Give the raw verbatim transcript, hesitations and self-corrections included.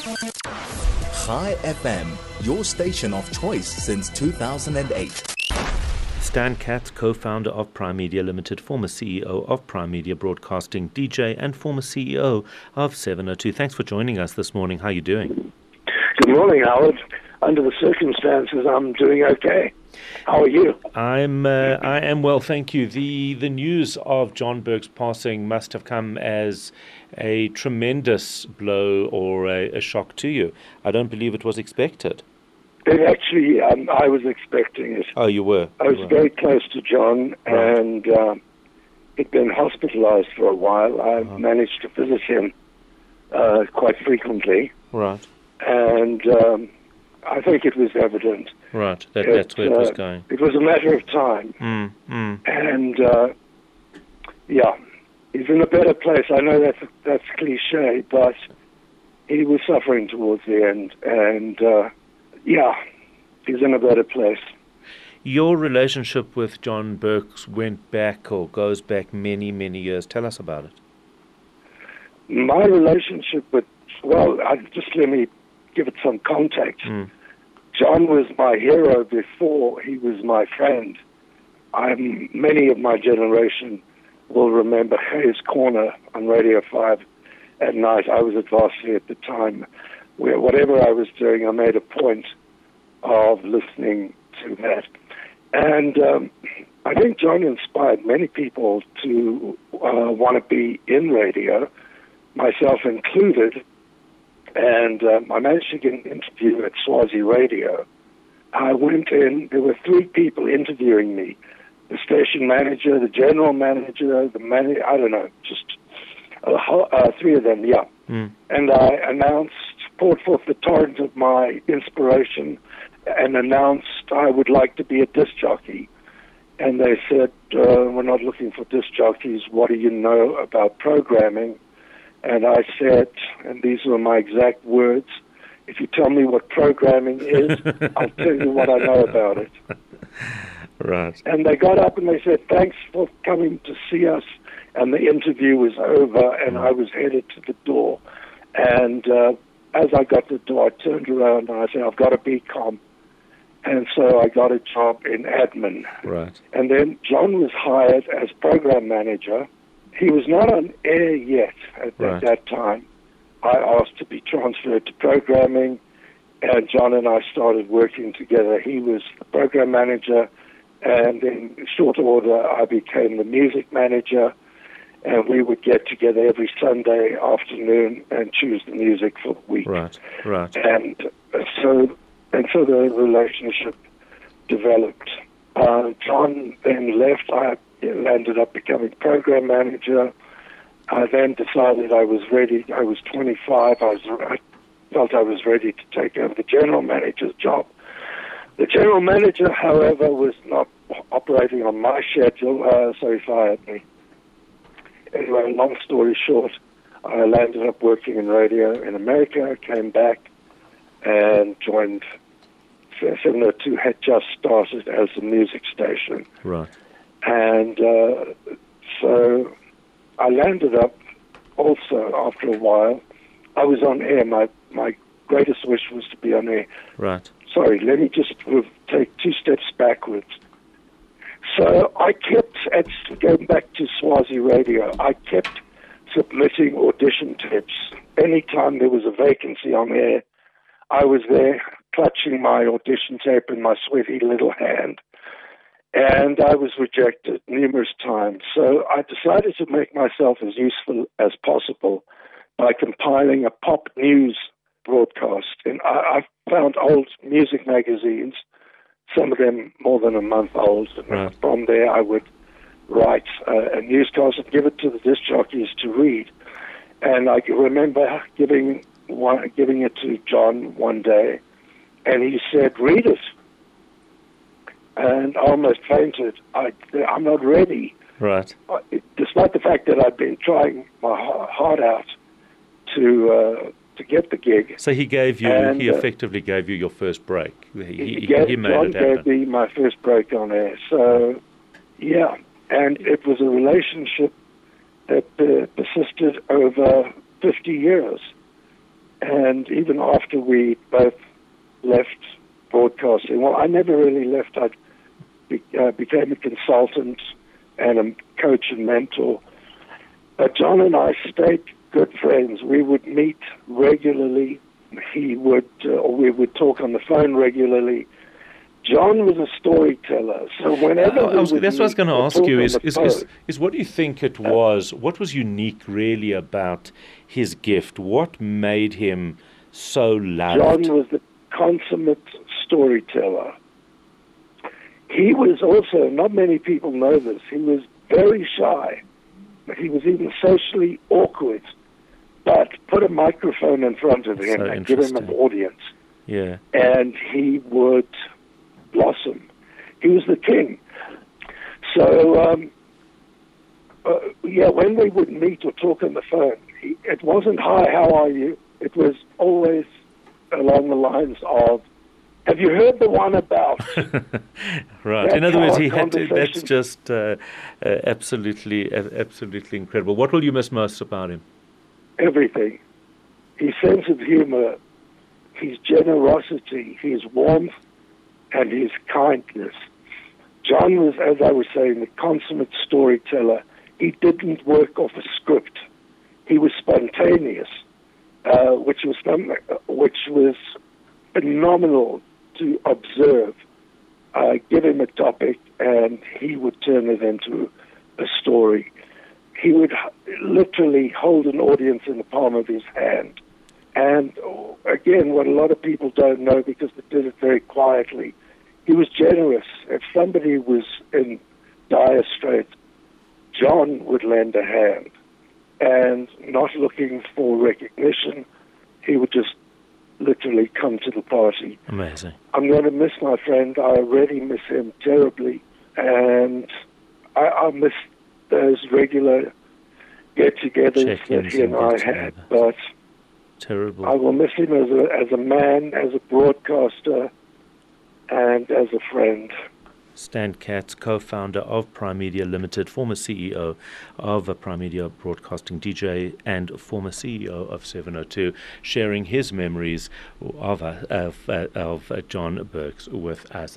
Chai F M, your station of choice since two thousand eight. Stan Katz, co-founder of Prime Media Limited, former C E O of Prime Media Broadcasting, D J and former C E O of seven oh two. Thanks for joining us this morning. How are you doing? Good morning, Howard. Under the circumstances, I'm doing okay. How are you? I'm uh, I am well, thank you. The the news of John Burke's passing must have come as a tremendous blow or a, a shock to you. I don't believe it was expected. It actually, um, I was expecting it. Oh, you were? I was you were. very close to John, Right. and um, he'd been hospitalized for a while. I Uh-huh. managed to visit him uh, quite frequently, Right, and um, I think it was evident. right. That, It, that's where it was uh, going. It was a matter of time, Mm, mm. and uh, yeah, he's in a better place. I know that's that's cliche, but he was suffering towards the end, and uh, yeah, he's in a better place. Your relationship with John Burke went back or goes back many, many years. Tell us about it. My relationship with, well, I, just let me give it some context. Mm. John was my hero before he was my friend. I'm, many of my generation will remember Hayes Corner on Radio five at night. I was at Varsity at the time, where whatever I was doing, I made a point of listening to that. And um, I think John inspired many people to uh, want to be in radio, myself included. And um, I managed to get an interview at Swazi Radio. I went in, there were three people interviewing me. The station manager, the general manager, the manager, I don't know, just a whole, uh, three of them, yeah. Mm. And I announced, poured forth the torrent of my inspiration and announced I would like to be a disc jockey. And they said, uh, we're not looking for disc jockeys. What do you know about programming? And I said, and these were my exact words, if you tell me what programming is, I'll tell you what I know about it. Right. And they got up and they said, thanks for coming to see us. And the interview was over, and I was headed to the door. And uh, as I got to the door, I turned around and I said, I've got a B COM. And so I got a job in admin. Right. And then John was hired as program manager. He was not on air yet at, Right. at that time. I asked to be transferred to programming, and John and I started working together. He was the program manager, and in short order, I became the music manager, and we would get together every Sunday afternoon and choose the music for the week. Right. Right. And so, and so the relationship developed. Uh, John then left. I ended up becoming program manager. I then decided I was ready. I was twenty-five. I, was, I felt I was ready to take over the general manager's job. The general manager, however, was not operating on my schedule, uh, so he fired me. Anyway, long story short, I landed up working in radio in America, came back, and joined seven oh two, had just started as a music station. Right. And uh, so I landed up also after a while. I was on air. My, my greatest wish was to be on air. Right. Sorry, let me just take two steps backwards. So I kept, at, going back to Swazi Radio, I kept submitting audition tapes. Anytime there was a vacancy on air, I was there clutching my audition tape in my sweaty little hand. And I was rejected numerous times. So I decided to make myself as useful as possible by compiling a pop news broadcast. And I, I found old music magazines, some of them more than a month old. And Right. from there, I would write uh, a newscast and give it to the disc jockeys to read. And I can remember giving one, giving it to John one day, and he said, "Read it." And I almost fainted. I, I'm not ready. Right. Uh, Despite the fact that I'd been trying my heart out to uh, to get the gig. So he gave you, And, he uh, effectively gave you your first break. He, He, he, gave, he made John it gave happen. me my first break on air. So, yeah. And it was a relationship that uh, persisted over fifty years. And even after we both left broadcasting, well, I never really left. I be, uh, became a consultant and a coach and mentor. But John and I stayed good friends. We would meet regularly. He would, uh, or we would talk on the phone regularly. John was a storyteller, so whenever uh, I was, we that's what I was going to ask you is is, phone, is is what do you think it was? What was unique, really, about his gift? What made him so loved? John was the consummate storyteller. He was also, not many people know this, he was very shy. He was even socially awkward. But put a microphone in front of him So and give him an audience. Yeah. And he would blossom. He was the king. So, um, uh, yeah, when we would meet or talk on the phone, he, it wasn't, hi, how are you? It was always along the lines of, have you heard the one about? Right. That's In other words, our he had to, that's conversation. just uh, uh, absolutely, uh, absolutely incredible. What will you miss most about him? Everything. His sense of humor, his generosity, his warmth, and his kindness. John was, as I was saying, the consummate storyteller. He didn't work off a script. He was spontaneous, uh, which was some, which was phenomenal to observe. Uh, give him a topic, and he would turn it into a story. He would literally hold an audience in the palm of his hand. And again, what a lot of people don't know, because they did it very quietly, he was generous. If somebody was in dire straits, John would lend a hand. And not looking for recognition, he would just literally come to the party. Amazing. I'm going to miss my friend. I already miss him terribly. And I, I miss those regular get-togethers that Check-ins he and and I had. get-togethers. But Terrible. I will miss him as a, as a man, as a broadcaster, and as a friend. Stan Katz, co-founder of Prime Media Limited, former C E O of uh, Prime Media Broadcasting, D J, and former C E O of seven oh two, sharing his memories of, uh, of, uh, of uh, John Burks with us.